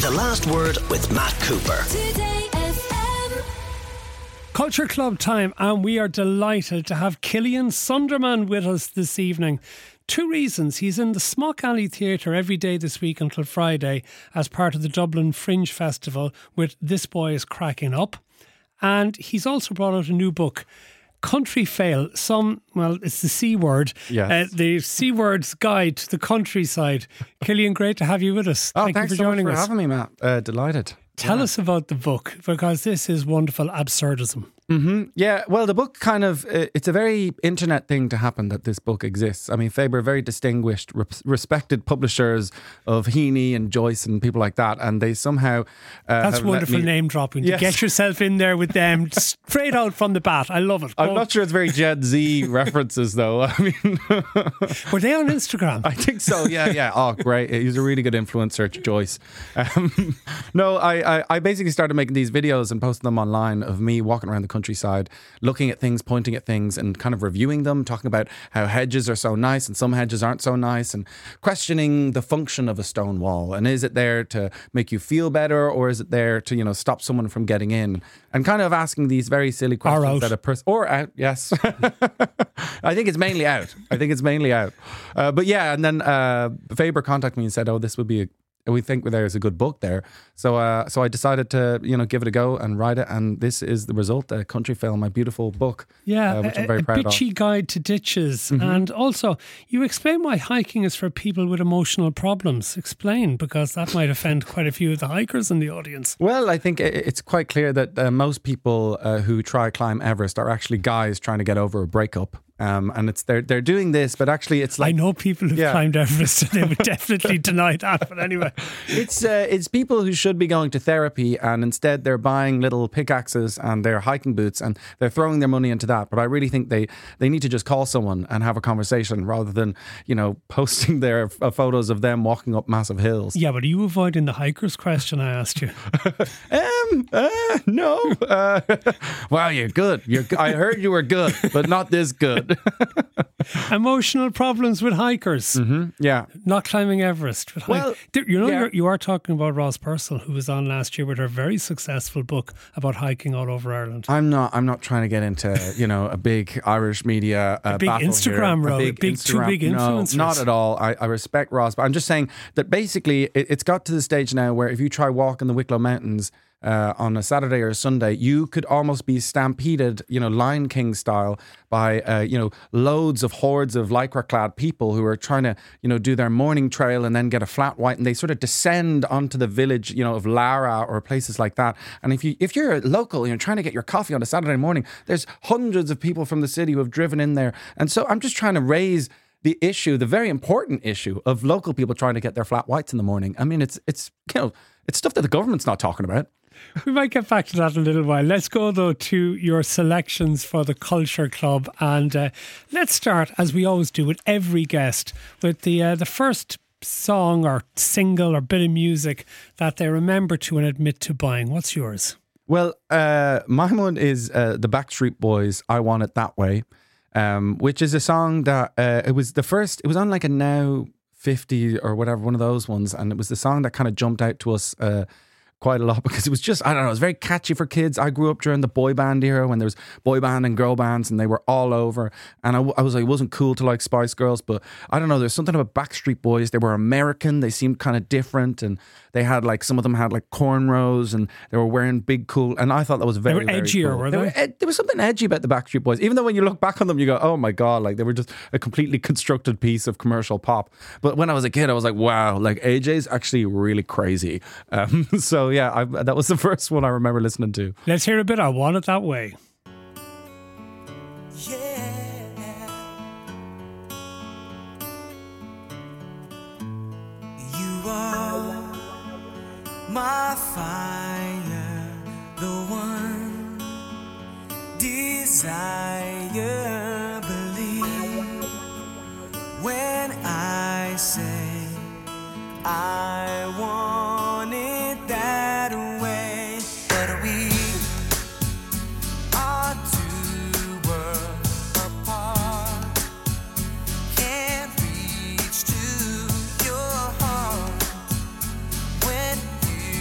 The Last Word with Matt Cooper. Today FM. Culture Club time, and we are delighted to have Killian Sunderman with us this evening. Two reasons. He's in the Smock Alley Theatre every day this week until Friday as part of the Dublin Fringe Festival with This Boy is Cracking Up. And he's also brought out a new book, Country Fail. It's the C word. Yes. The C word's guide to the countryside. Killian, great to have you with us. Oh, Thank thanks you for joining so much for us. having me, Matt. Delighted. Tell us about the book, because this is wonderful absurdism. Yeah, well, the book it's a very internet thing to happen that this book exists. I mean, Faber are very distinguished, respected publishers of Heaney and Joyce and people like that, and they somehow That's have wonderful name dropping. Yes. To get yourself in there with them straight out from the bat. I love it. I'm not sure it's very Gen Z references, though. I mean, Were they on Instagram? I think so. Yeah. Oh, great. He's a really good influencer, Joyce. No, I basically started making these videos and posting them online of me walking around the countryside, looking at things, pointing at things and kind of reviewing them, talking about how hedges are so nice and some hedges aren't so nice, and questioning the function of a stone wall. And is it there to make you feel better, or is it there to, stop someone from getting in? And kind of asking these very silly questions that a person... Or out, yes. I think it's mainly out. But yeah, and then Faber contacted me and said, this would be we think there's a good book there. So I decided to, give it a go and write it. And this is the result, Country Fail, my beautiful book. Yeah, which I'm very proud of. bitchy guide to ditches. Mm-hmm. And also, you explain why hiking is for people with emotional problems. Explain, because that might offend quite a few of the hikers in the audience. Well, I think it's quite clear that most people who try climb Everest are actually guys trying to get over a breakup. And they're doing this, but actually it's like... I know people who've climbed Everest and they would definitely deny that, but anyway. It's people who should be going to therapy, and instead they're buying little pickaxes and their hiking boots and they're throwing their money into that. But I really think they need to just call someone and have a conversation rather than, posting their photos of them walking up massive hills. Yeah, but are you avoiding the hiker's question I asked you? No. Wow, you're good. I heard you were good, but not this good. Emotional problems with hikers. Yeah. Not climbing Everest. Well, you are talking about Ross Purcell, who was on last year with her very successful book about hiking all over Ireland. I'm not trying to get into, a big Irish media a big battle Instagram row, two big influencers. No, not at all. I respect Ross, but I'm just saying that basically it's got to the stage now where if you try walking the Wicklow Mountains on a Saturday or a Sunday, you could almost be stampeded, Lion King style, by loads of hordes of lycra-clad people who are trying to do their morning trail and then get a flat white, and they sort of descend onto the village of Lara or places like that. And if you're a local, trying to get your coffee on a Saturday morning, there's hundreds of people from the city who have driven in there. And so I'm just trying to raise the very important issue of local people trying to get their flat whites in the morning. I mean, it's stuff that the government's not talking about. We might get back to that in a little while. Let's go, though, to your selections for the Culture Club. And let's start, as we always do with every guest, with the first song or single or bit of music that they remember to and admit to buying. What's yours? Well, my one is the Backstreet Boys' I Want It That Way, which is a song that it was on like a Now 50 or whatever, one of those ones. And it was the song that kind of jumped out to us quite a lot because it was just, I don't know, it was very catchy for kids. I grew up during the boy band era when there was boy band and girl bands and they were all over. And I was like, it wasn't cool to like Spice Girls, but I don't know, there's something about Backstreet Boys. They were American. They seemed kind of different, and they had like, some of them had like cornrows and they were wearing big cool. And I thought that was very, they were edgier, cool. were they? There was something edgy about the Backstreet Boys. Even though when you look back on them, you go, oh my God, like they were just a completely constructed piece of commercial pop. But when I was a kid, I was like, wow, like AJ's actually really crazy. So yeah, that was the first one I remember listening to. Let's hear a bit. I Want It That Way. You are my fire, the one desire. Believe when I say I want it that way. But we are two worlds apart. Can't reach to your heart when you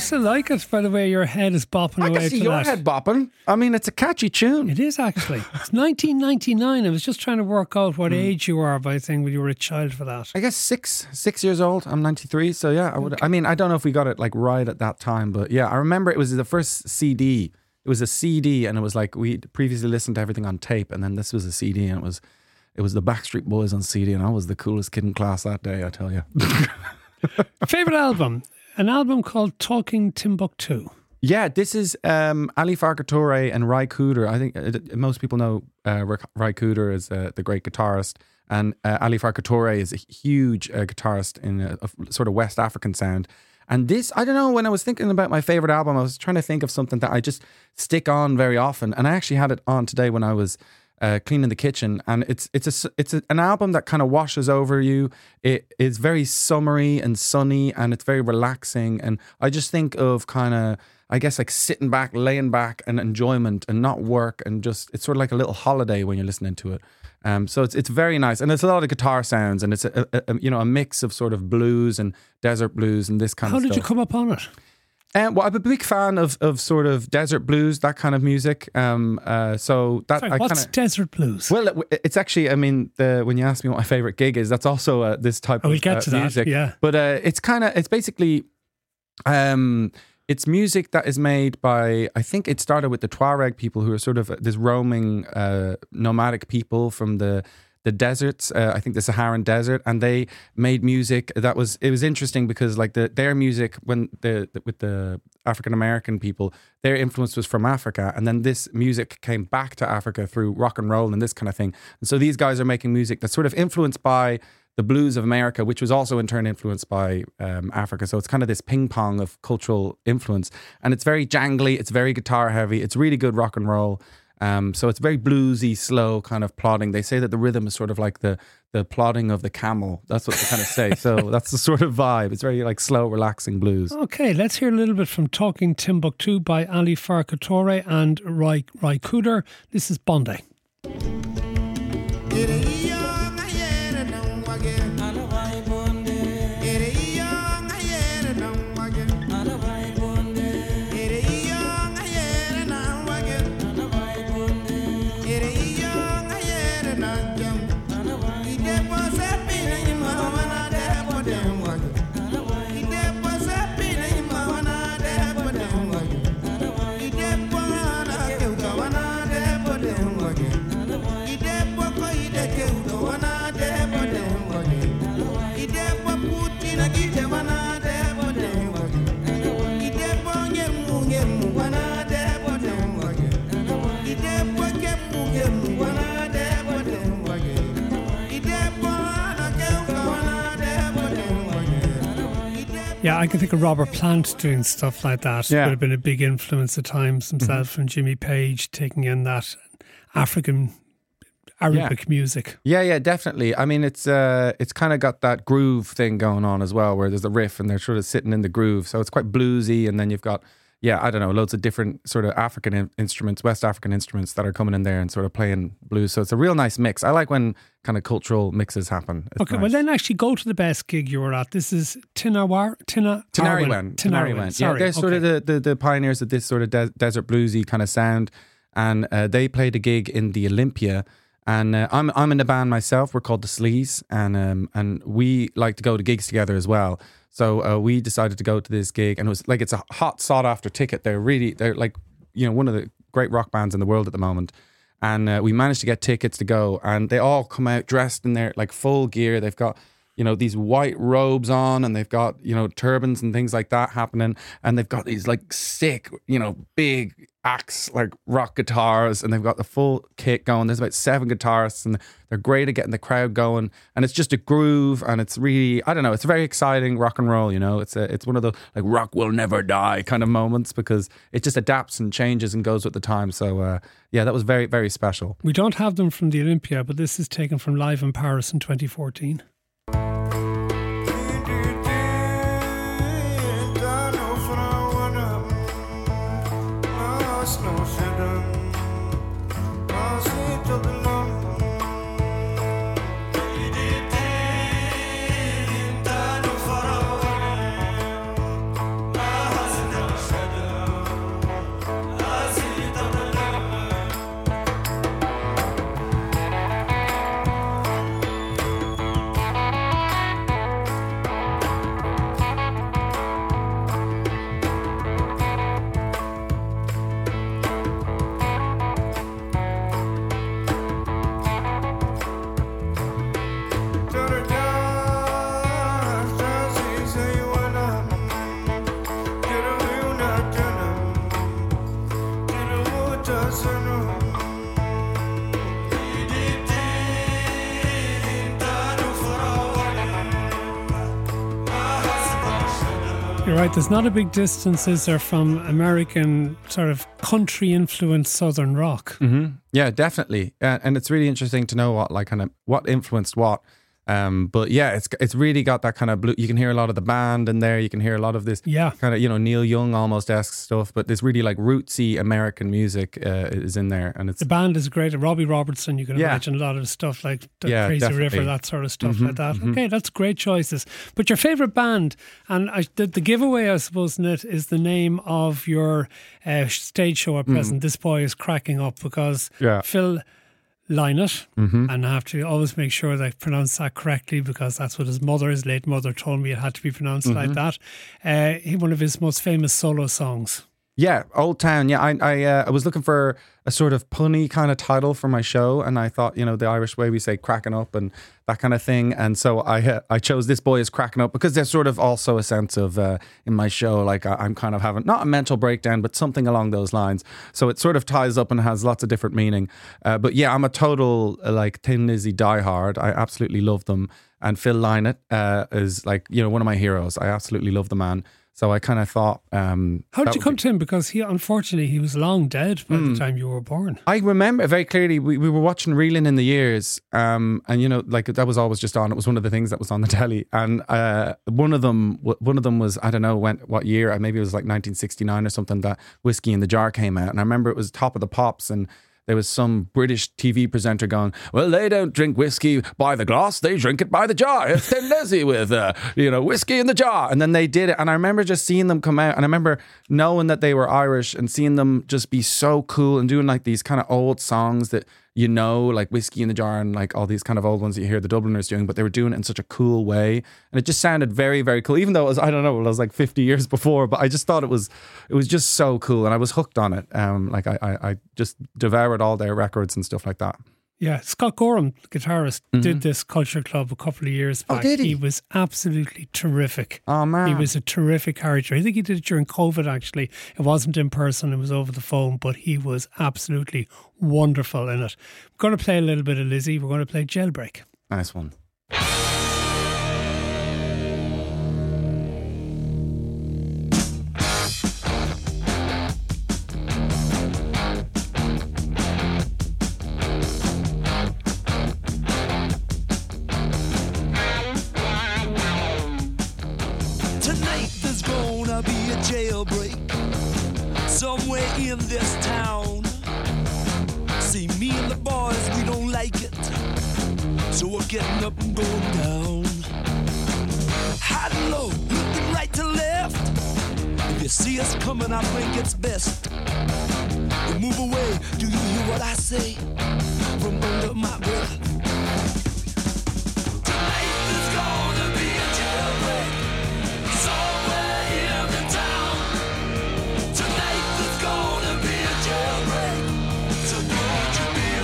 still like it, by the way your head is bopping I away can see to your that. head bopping. I mean, it's a catchy tune. It is actually. It's 1999. I was just trying to work out what age you are by saying when you were a child for that. I guess 6 years old. I'm 93, so yeah, I would. I mean, I don't know if we got it like right at that time, but yeah, I remember it was the first CD. It was a CD, and it was like we previously listened to everything on tape, and then this was a CD, and it was the Backstreet Boys on CD, and I was the coolest kid in class that day, I tell you. Favorite album? An album called Talking Timbuktu. Yeah, this is Ali Farka Touré and Ry Cooder. I think most people know Ry Cooder as the great guitarist, and Ali Farka Touré is a huge guitarist in a sort of West African sound. And this, I don't know, when I was thinking about my favorite album, I was trying to think of something that I just stick on very often. And I actually had it on today when I was cleaning the kitchen, and it's an album that kind of washes over you. It is very summery and sunny, and it's very relaxing. And I just think of kind of, I guess, like sitting back, laying back, and enjoyment, and not work, and just it's sort of like a little holiday when you're listening to it. So it's very nice, and it's a lot of guitar sounds, and it's a mix of sort of blues and desert blues and this kind How of stuff. did you come up on it? Well, I'm a big fan of sort of desert blues, that kind of music. So that Sorry, I what's kinda, desert blues? well, it's actually, I mean, when you ask me what my favorite gig is, that's also this type We'll of get to that, music. yeah. But it's basically, it's music that is made by, I think it started with the Tuareg people, who are sort of this roaming nomadic people from the deserts, I think the Saharan desert, and they made music it was interesting because like their music when with the African American people, their influence was from Africa, and then this music came back to Africa through rock and roll and this kind of thing. And so these guys are making music that's sort of influenced by the blues of America, which was also in turn influenced by Africa. So it's kind of this ping pong of cultural influence, and it's very jangly, it's very guitar heavy, it's really good rock and roll. So it's very bluesy, slow kind of plodding. They say that the rhythm is sort of like the plodding of the camel. That's what they kind of say. So that's the sort of vibe. It's very like slow, relaxing blues. Okay, let's hear a little bit from Talking Timbuktu by Ali Farka Touré and Ry Cooder. This is Bondi. Yeah, I can think of Robert Plant doing stuff like that. Yeah. Would have been a big influence at times himself, and Jimmy Page taking in that Arabic music. Yeah, definitely. I mean, it's kind of got that groove thing going on as well, where there's a riff and they're sort of sitting in the groove. So it's quite bluesy, and then you've got, I don't know, loads of different sort of African instruments, West African instruments that are coming in there and sort of playing blues. So it's a real nice mix. I like when kind of cultural mixes happen. It's Okay, nice. well then actually go to the best gig you were at. This is Tinariwen. Yeah, they're sort of the pioneers of this sort of desert bluesy kind of sound. And they played a gig in the Olympia. And I'm in the band myself. We're called the Sleaze, and we like to go to gigs together as well. So we decided to go to this gig, and it's a hot, sought after ticket. They're like, one of the great rock bands in the world at the moment. And we managed to get tickets to go, and they all come out dressed in their like full gear. They've got, these white robes on, and they've got, turbans and things like that happening. And they've got these like sick, big axe like rock guitars, and they've got the full kit going. There's about 7 guitarists, and they're great at getting the crowd going. And it's just a groove, and it's really, I don't know, it's very exciting rock and roll. It's one of the like rock will never die kind of moments, because it just adapts and changes and goes with the time. So that was very, very special. We don't have them from the Olympia, but this is taken from Live in Paris in 2014. You're right, there's not a big distance, is there, from American sort of country-influenced Southern rock? Yeah, definitely. And it's really interesting to know what influenced what. But yeah, it's really got that kind of blue. You can hear a lot of the band in there. You can hear a lot of this kind of, Neil Young almost-esque stuff. But this really like rootsy American music is in there. And the band is great. Robbie Robertson, you can imagine a lot of stuff like the Crazy definitely. River, that sort of stuff like that. Okay, that's great choices. But your favourite band, and the giveaway, I suppose, in it is the name of your stage show at present. This Boy is Cracking Up, because Phil Lynott, and I have to always make sure that I pronounce that correctly, because that's what his late mother told me it had to be pronounced like that. One of his most famous solo songs. Yeah, Old Town. Yeah, I was looking for a sort of punny kind of title for my show, and I thought, the Irish way we say cracking up and that kind of thing. And so I chose This Boy is Cracking Up, because there's sort of also a sense of in my show, like I'm kind of having not a mental breakdown, but something along those lines. So it sort of ties up and has lots of different meaning. But yeah, I'm a total like Thin Lizzy diehard. I absolutely love them. And Phil Lynott is like, one of my heroes. I absolutely love the man. So I kind of thought... How did you come to him? Because unfortunately, he was long dead by the time you were born. I remember very clearly, we were watching Reelin' in the Years, and like that was always just on. It was one of the things that was on the telly. And one of them was, I don't know what year, maybe it was like 1969 or something, that Whiskey in the Jar came out. And I remember it was Top of the Pops, and there was some British TV presenter going, well, they don't drink whiskey by the glass, they drink it by the jar. It's Thin Lizzy with, whiskey in the jar. And then they did it. And I remember just seeing them come out. And I remember knowing that they were Irish and seeing them just be so cool and doing like these kind of old songs that, like Whiskey in the Jar and like all these kind of old ones that you hear the Dubliners doing, but they were doing it in such a cool way. And it just sounded very, very cool, even though it was, I don't know, it was like 50 years before, but I just thought it was just so cool. And I was hooked on it. I just devoured all their records and stuff like that. Yeah, Scott Gorham, the guitarist, did this Culture Club a couple of years back. Oh, did he? He was absolutely terrific. Oh, man. He was a terrific character. I think he did it during COVID, actually. It wasn't in person, it was over the phone, but he was absolutely wonderful in it. We're going to play a little bit of Lizzy. We're going to play Jailbreak. Nice one. Somewhere in this town. See, me and the boys, we don't like it, so we're getting up and going down. High and low, looking right to left. If you see us coming, I think it's best we move away. Do you hear what I say from under my breath? Tonight there's gonna be a jailbreak somewhere in the town. Tonight there's gonna be a jailbreak, so don't you be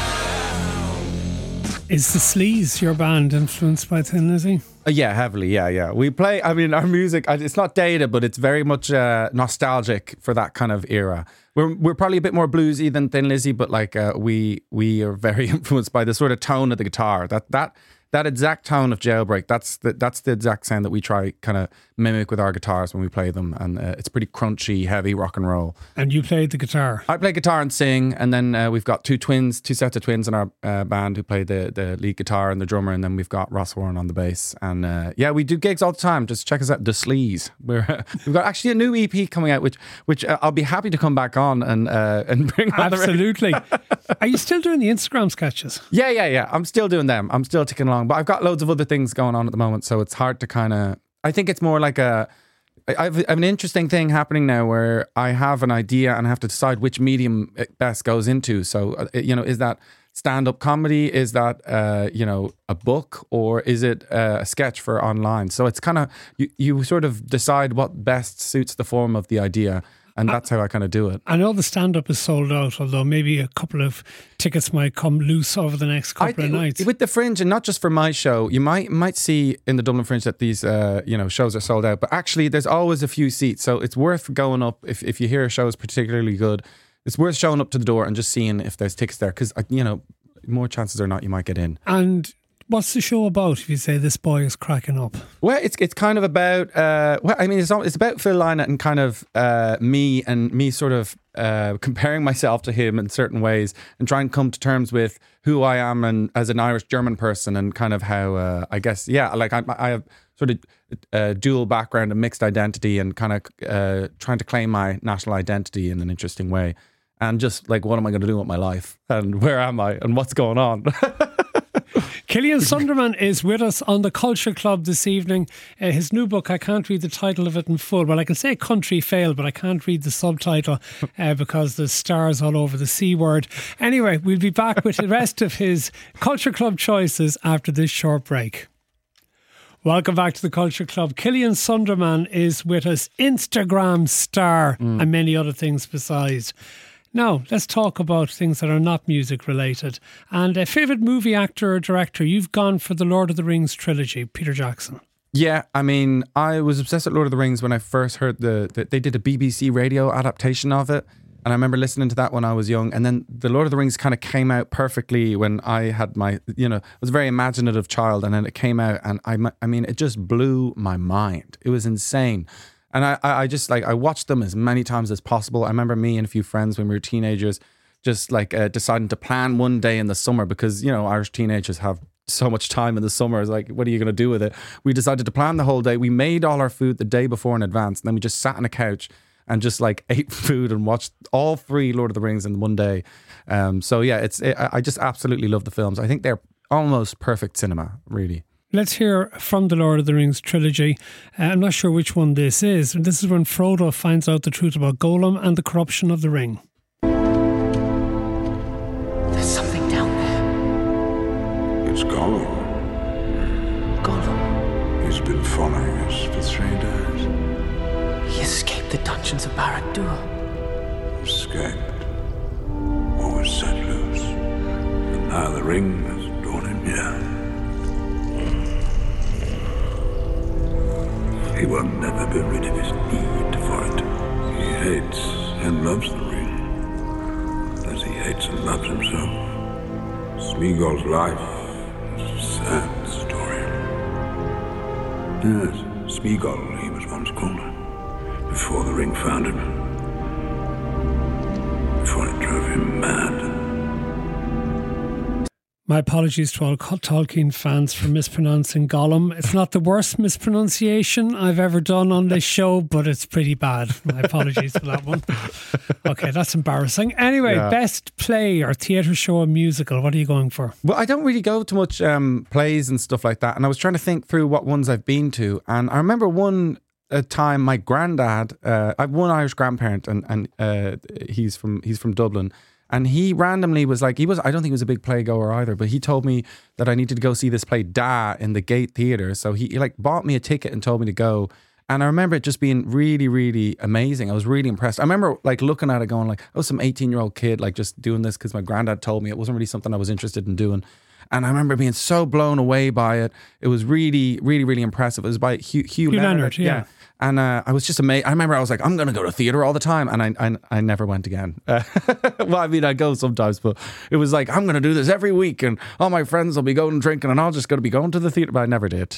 around. Is the Sleaze, your band, influenced by Thin Lizzy? Yeah, heavily. Yeah. We play, I mean, our music, it's not dated, but it's very much nostalgic for that kind of era. We're probably a bit more bluesy than Thin Lizzy, but like we are very influenced by the sort of tone of the guitar. That exact tone of Jailbreak, that's the exact sound that we try kind of mimic with our guitars when we play them, and it's pretty crunchy, heavy rock and roll. And you played the guitar? I play guitar and sing, and then we've got two sets of twins in our band who play the lead guitar and the drummer, and then we've got Ross Warren on the bass. And we do gigs all the time. Just check us out, The Sleaze. We've got actually a new EP coming out, which I'll be happy to come back on and bring on. Absolutely. Are you still doing the Instagram sketches? Yeah. I'm still doing them. I'm still ticking along, but I've got loads of other things going on at the moment, so it's hard to kind of. I think it's more like I have an interesting thing happening now where I have an idea and I have to decide which medium it best goes into. So is that stand-up comedy? Is that a book, or is it a sketch for online? So it's kind of you sort of decide what best suits the form of the idea. And that's how I kind of do it. I know the stand-up is sold out, although maybe a couple of tickets might come loose over the next couple of nights. With the Fringe, and not just for my show, you might see in the Dublin Fringe that these shows are sold out. But actually, there's always a few seats, so it's worth going up if you hear a show is particularly good. it's worth showing up to the door and just seeing if there's tickets there, because more chances are not you might get in. And what's the show about? If you say this boy is cracking up, well, it's kind of about it's about Phil Lynott and kind of me sort of comparing myself to him in certain ways and trying to come to terms with who I am and as an Irish German person, and kind of how I guess I have sort of dual background and mixed identity, and kind of trying to claim my national identity in an interesting way, and just like, what am I going to do with my life, and where am I, and what's going on. Killian Sunderman is with us on the Culture Club this evening. His new book, I can't read the title of it in full. Well, I can say Country Fail, but I can't read the subtitle because there's stars all over the C word. Anyway, we'll be back with the rest of his Culture Club choices after this short break. Welcome back to the Culture Club. Killian Sunderman is with us, Instagram star and many other things besides. Now, let's talk about things that are not music related. And a favourite movie actor or director, you've gone for the Lord of the Rings trilogy, Peter Jackson. Yeah, I mean, I was obsessed with Lord of the Rings when I first heard they did a BBC radio adaptation of it. And I remember listening to that when I was young. And then the Lord of the Rings kind of came out perfectly when I had I was a very imaginative child. And then it came out and I mean, it just blew my mind. It was insane. And I just I watched them as many times as possible. I remember me and a few friends when we were teenagers just deciding to plan one day in the summer, because, Irish teenagers have so much time in the summer. It's like, what are you going to do with it? We decided to plan the whole day. We made all our food the day before in advance. And then we just sat on a couch and just ate food and watched all 3 Lord of the Rings in one day. So yeah, I just absolutely love the films. I think they're almost perfect cinema, really. Let's hear from the Lord of the Rings trilogy. I'm not sure which one this is. This is when Frodo finds out the truth about Gollum and the corruption of the ring. There's something down there. It's Gollum. Gollum. He's been following us for 3 days. He escaped the dungeons of Barad-dûr. Escaped. Or was set loose. And now the ring has drawn him here. He will never be rid of his need for it. He hates and loves the ring, as he hates and loves himself. Smeagol's life is a sad story. Yes, Smeagol, he was once called, before the ring found him, before it drove him mad. My apologies to all Tolkien fans for mispronouncing Gollum. It's not the worst mispronunciation I've ever done on this show, but it's pretty bad. My apologies for that one. Okay, that's embarrassing. Anyway, best play or theatre show or musical, what are you going for? Well, I don't really go to much plays and stuff like that. And I was trying to think through what ones I've been to. And I remember a time my granddad, I have one Irish grandparent and he's from Dublin. And he randomly was like, I don't think he was a big playgoer either, but he told me that I needed to go see this play Da in the Gate Theatre. So he bought me a ticket and told me to go. And I remember it just being really, really amazing. I was really impressed. I remember looking at it going some 18-year-old kid just doing this because my granddad told me. It wasn't really something I was interested in doing. And I remember being so blown away by it. It was really, really, really impressive. It was by Hugh Leonard. Yeah. And I was just amazed. I remember I was like, I'm going to go to theatre all the time. And I never went again. Well, I mean, I go sometimes, but it was like, I'm going to do this every week. And all my friends will be going and drinking and I'll just going to be going to the theatre. But I never did.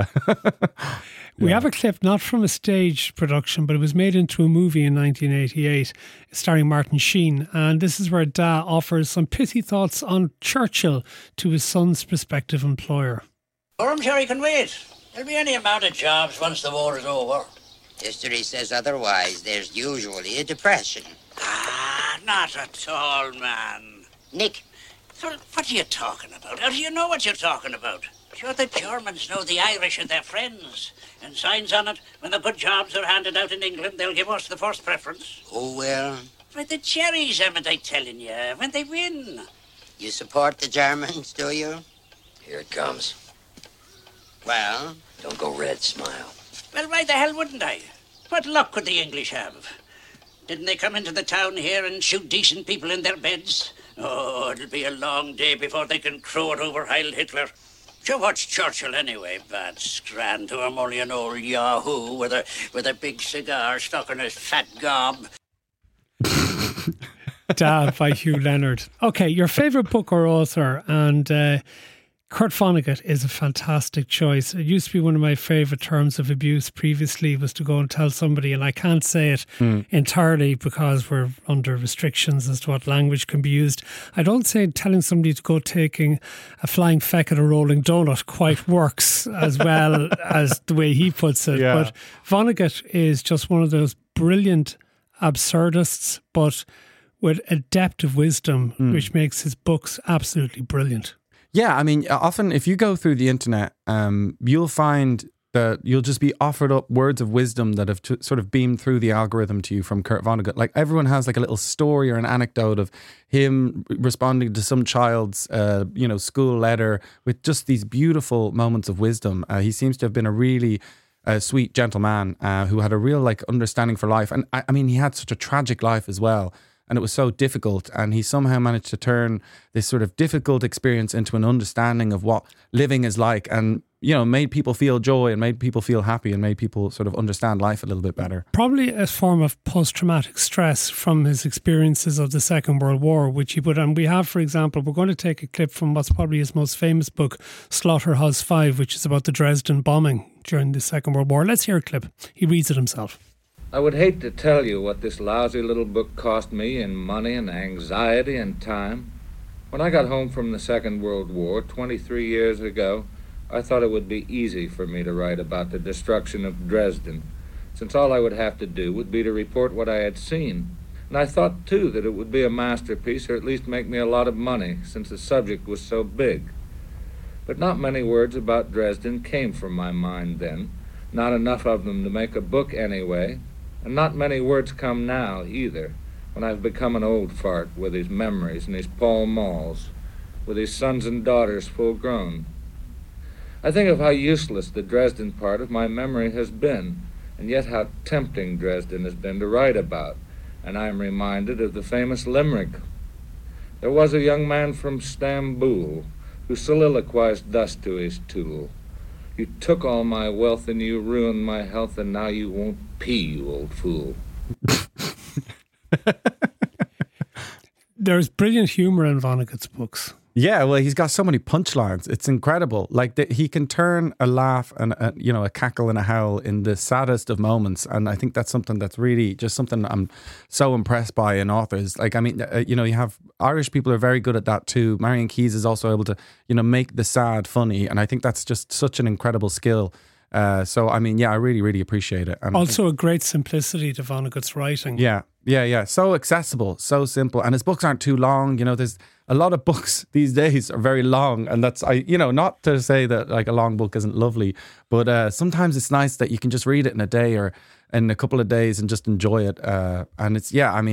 We have a clip, not from a stage production, but it was made into a movie in 1988 starring Martin Sheen. And this is where Da offers some pithy thoughts on Churchill to his son's prospective employer. I'm sure he can wait. There'll be any amount of jobs once the war is over. History says otherwise. There's usually a depression. Ah, not at all, man. Nick. So what are you talking about? How do you know what you're talking about? Sure, the Germans know the Irish are their friends. And signs on it, when the good jobs are handed out in England, they'll give us the first preference. Oh, well. For the cherries, haven't I telling you, when they win. You support the Germans, do you? Here it comes. Well? Don't go red, smile. Well, why the hell wouldn't I? What luck could the English have? Didn't they come into the town here and shoot decent people in their beds? Oh, it'll be a long day before they can crow it over Heil Hitler. Sure, what's Churchill anyway? Bad scran to him, only an old yahoo with a big cigar stuck in his fat gob. Dab by Hugh Leonard. Okay, your favourite book or author, and Kurt Vonnegut is a fantastic choice. It used to be one of my favourite terms of abuse previously, was to go and tell somebody, and I can't say it entirely because we're under restrictions as to what language can be used. I don't say telling somebody to go taking a flying feck at a rolling donut quite works as well as the way he puts it. Yeah. But Vonnegut is just one of those brilliant absurdists, but with a depth of wisdom which makes his books absolutely brilliant. Yeah, I mean, often if you go through the internet, you'll find that you'll just be offered up words of wisdom that have sort of beamed through the algorithm to you from Kurt Vonnegut. Like everyone has like a little story or an anecdote of him responding to some child's, school letter with just these beautiful moments of wisdom. He seems to have been a really sweet, gentle man who had a real like understanding for life. And I mean, he had such a tragic life as well. And it was so difficult, and he somehow managed to turn this sort of difficult experience into an understanding of what living is like, and made people feel joy and made people feel happy and made people sort of understand life a little bit better. Probably a form of post-traumatic stress from his experiences of the Second World War, which he put on. We have, for example, we're going to take a clip from what's probably his most famous book, Slaughterhouse 5, which is about the Dresden bombing during the Second World War. Let's hear a clip. He reads it himself. I would hate to tell you what this lousy little book cost me in money and anxiety and time. When I got home from the Second World War 23 years ago, I thought it would be easy for me to write about the destruction of Dresden, since all I would have to do would be to report what I had seen. And I thought, too, that it would be a masterpiece, or at least make me a lot of money, since the subject was so big. But not many words about Dresden came from my mind then, not enough of them to make a book anyway. And not many words come now, either, when I've become an old fart with his memories and his Pall Malls, with his sons and daughters full grown. I think of how useless the Dresden part of my memory has been, and yet how tempting Dresden has been to write about, and I am reminded of the famous limerick. There was a young man from Stamboul who soliloquized thus to his tool. You took all my wealth and you ruined my health, and now you won't pee, you old fool. There's brilliant humour in Vonnegut's books. Yeah, well, he's got so many punchlines. It's incredible. Like he can turn a laugh and a cackle and a howl in the saddest of moments. And I think that's something that's really just something I'm so impressed by in authors. Like, I mean, you have Irish people are very good at that too. Marion Keyes is also able to, make the sad funny. And I think that's just such an incredible skill. So, I mean, yeah, I really, really appreciate it. And also a great simplicity to Vonnegut's writing. Yeah. So accessible, so simple. And his books aren't too long. There's a lot of books these days are very long. And that's, not to say that like a long book isn't lovely, but sometimes it's nice that you can just read it in a day or in a couple of days and just enjoy it. And it's,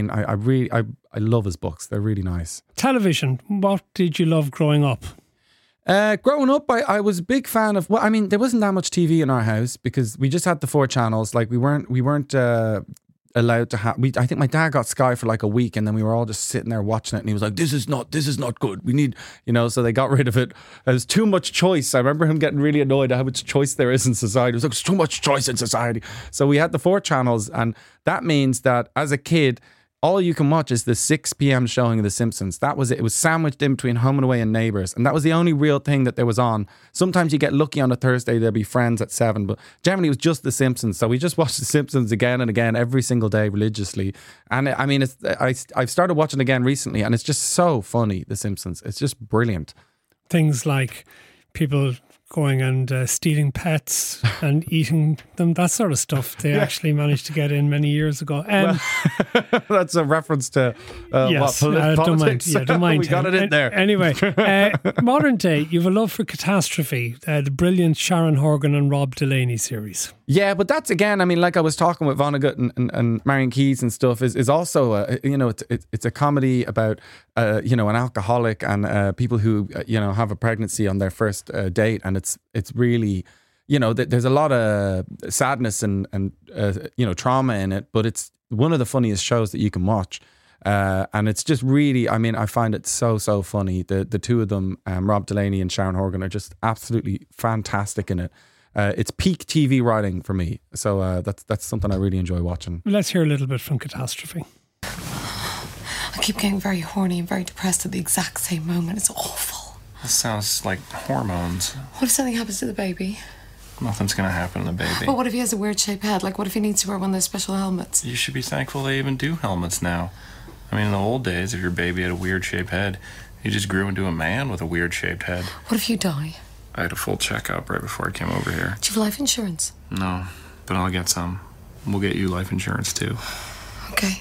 I love his books. They're really nice. Television. What did you love growing up? Growing up, I was a big fan of. Well, I mean, there wasn't that much TV in our house because we just had the 4 channels. Like we weren't allowed to have. I think my dad got Sky for like a week, and then we were all just sitting there watching it. And he was like, "This is not good. We need, So they got rid of it. There's too much choice. I remember him getting really annoyed at how much choice there is in society. It was like, "There's too much choice in society." So we had the 4 channels, and that means that as a kid, all you can watch is the 6 p.m. showing of The Simpsons. That was it. It was sandwiched in between Home and Away and Neighbours. And that was the only real thing that there was on. Sometimes you get lucky on a Thursday, there'll be Friends at 7. But generally it was just The Simpsons. So we just watched The Simpsons again and again every single day religiously. And I mean, I've started watching again recently, and it's just so funny, The Simpsons. It's just brilliant. Things like people going and stealing pets and eating them, that sort of stuff they actually managed to get in many years ago. That's a reference to yes, politics. Don't mind. We got it in there. Anyway, modern day, you've a love for Catastrophe, the brilliant Sharon Horgan and Rob Delaney series. Yeah, but that's again, I mean, like I was talking with Vonnegut and Marion Keyes and stuff, is also, it's a comedy about, an alcoholic and people who, have a pregnancy on their first date. And it's really, there's a lot of sadness and trauma in it, but it's one of the funniest shows that you can watch. And it's just really, I mean, I find it so funny. The two of them, Rob Delaney and Sharon Horgan, are just absolutely fantastic in it. It's peak TV writing for me. So that's something I really enjoy watching. Let's hear a little bit from Catastrophe. I keep getting very horny and very depressed at the exact same moment. It's awful. This sounds like hormones. What if something happens to the baby? Nothing's gonna happen to the baby. But what if he has a weird shaped head? Like, what if he needs to wear one of those special helmets? You should be thankful they even do helmets now. I mean, in the old days, if your baby had a weird shaped head, he just grew into a man with a weird shaped head. What if you die? I had a full checkup right before I came over here. Do you have life insurance? No, but I'll get some. We'll get you life insurance too. Okay.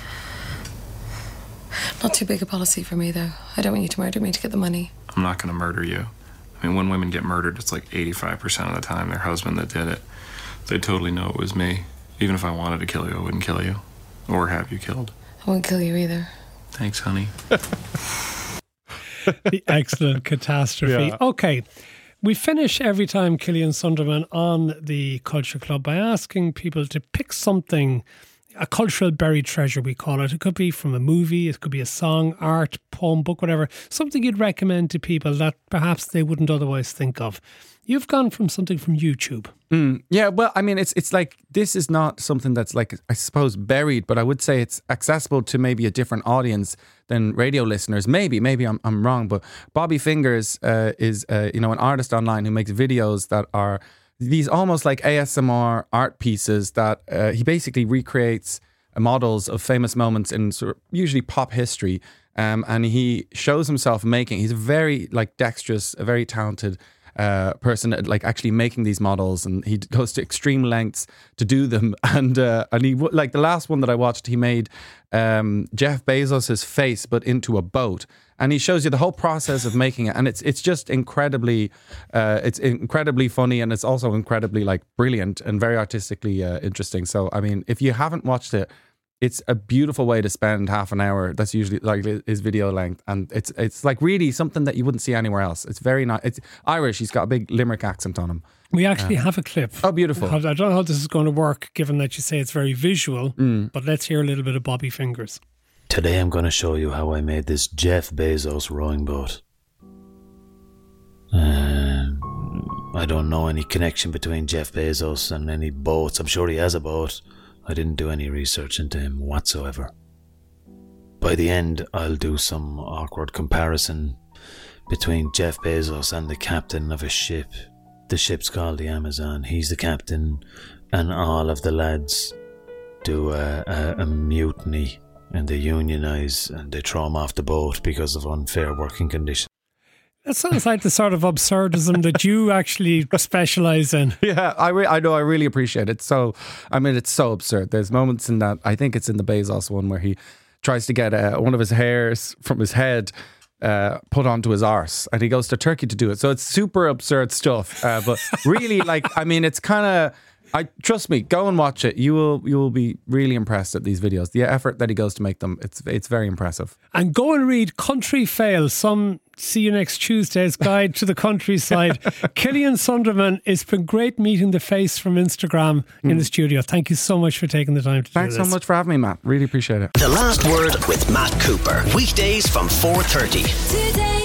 Not too big a policy for me, though. I don't want you to murder me to get the money. I'm not gonna murder you. I mean, when women get murdered, it's like 85% of the time their husband that did it. They totally know it was me. Even if I wanted to kill you, I wouldn't kill you. Or have you killed. I won't kill you either. Thanks, honey. The excellent catastrophe. Yeah. Okay. We finish every time, Killian Sunderman, on the Culture Club by asking people to pick something, a cultural buried treasure, we call it. It could be from a movie, it could be a song, art, poem, book, whatever. Something you'd recommend to people that perhaps they wouldn't otherwise think of. You've gone from something from YouTube. Yeah, well, I mean, it's like, this is not something that's like, I suppose, buried, but I would say it's accessible to maybe a different audience than radio listeners. Maybe I'm wrong, but Bobby Fingers is, an artist online who makes videos that are these almost like ASMR art pieces that he basically recreates models of famous moments in sort of usually pop history. And he shows himself making, he's a very like dexterous, a very talented person at like actually making these models, and he goes to extreme lengths to do them. And he, like the last one that I watched, he made Jeff Bezos's face but into a boat, and he shows you the whole process of making it, and it's just incredibly funny, and it's also incredibly like brilliant and very artistically interesting. So I mean, if you haven't watched it, it's a beautiful way to spend half an hour. That's usually like his video length. And it's like really something that you wouldn't see anywhere else. It's very nice. It's Irish. He's got a big Limerick accent on him. We actually have a clip. Oh, beautiful. I don't know how this is going to work, given that you say it's very visual, but let's hear a little bit of Bobby Fingers. Today I'm going to show you how I made this Jeff Bezos rowing boat. I don't know any connection between Jeff Bezos and any boats. I'm sure he has a boat. I didn't do any research into him whatsoever. By the end, I'll do some awkward comparison between Jeff Bezos and the captain of a ship. The ship's called the Amazon. He's the captain, and all of the lads do a mutiny, and they unionize, and they throw him off the boat because of unfair working conditions. That sounds like the sort of absurdism that you actually specialise in. Yeah, I know, I really appreciate it. So, I mean, it's so absurd. There's moments in that, I think it's in the Bezos one, where he tries to get one of his hairs from his head put onto his arse, and he goes to Turkey to do it. So it's super absurd stuff. But really, like, I mean, it's kind of... trust me, go and watch it. You will be really impressed at these videos. The effort that he goes to make them, it's very impressive. And go and read Country Fail, some See You Next Tuesday's Guide to the Countryside. Killian Sunderman, it's been great meeting the face from Instagram in the studio. Thank you so much for taking the time to do this. Thanks so much for having me, Matt. Really appreciate it. The Last Word with Matt Cooper. Weekdays from 4:30. Today